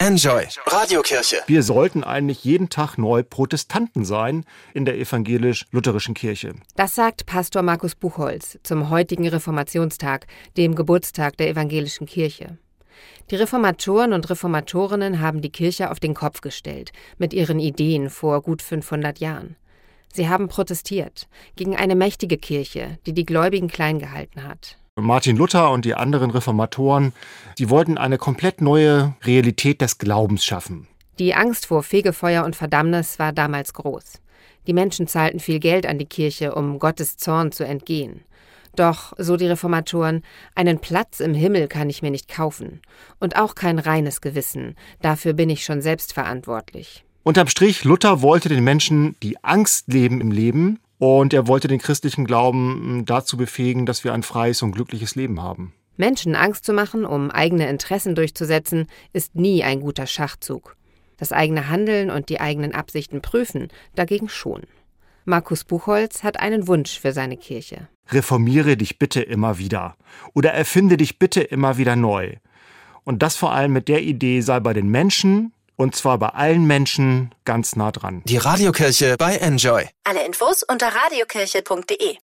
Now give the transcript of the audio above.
Enjoy. Radiokirche. Wir sollten eigentlich jeden Tag neu Protestanten sein in der evangelisch-lutherischen Kirche. Das sagt Pastor Markus Buchholz zum heutigen Reformationstag, dem Geburtstag der evangelischen Kirche. Die Reformatoren und Reformatorinnen haben die Kirche auf den Kopf gestellt, mit ihren Ideen vor gut 500 Jahren. Sie haben protestiert gegen eine mächtige Kirche, die die Gläubigen klein gehalten hat. Martin Luther und die anderen Reformatoren, die wollten eine komplett neue Realität des Glaubens schaffen. Die Angst vor Fegefeuer und Verdammnis war damals groß. Die Menschen zahlten viel Geld an die Kirche, um Gottes Zorn zu entgehen. Doch, so die Reformatoren, einen Platz im Himmel kann ich mir nicht kaufen. Und auch kein reines Gewissen. Dafür bin ich schon selbst verantwortlich. Unterm Strich, Luther wollte den Menschen die Angst leben im Leben. Und er wollte den christlichen Glauben dazu befähigen, dass wir ein freies und glückliches Leben haben. Menschen Angst zu machen, um eigene Interessen durchzusetzen, ist nie ein guter Schachzug. Das eigene Handeln und die eigenen Absichten prüfen, dagegen schon. Markus Buchholz hat einen Wunsch für seine Kirche. Reformiere dich bitte immer wieder oder erfinde dich bitte immer wieder neu. Und das vor allem mit der Idee, sei bei den Menschen, und zwar bei allen Menschen, ganz nah dran. Die Radiokirche bei Enjoy. Alle Infos unter radiokirche.de.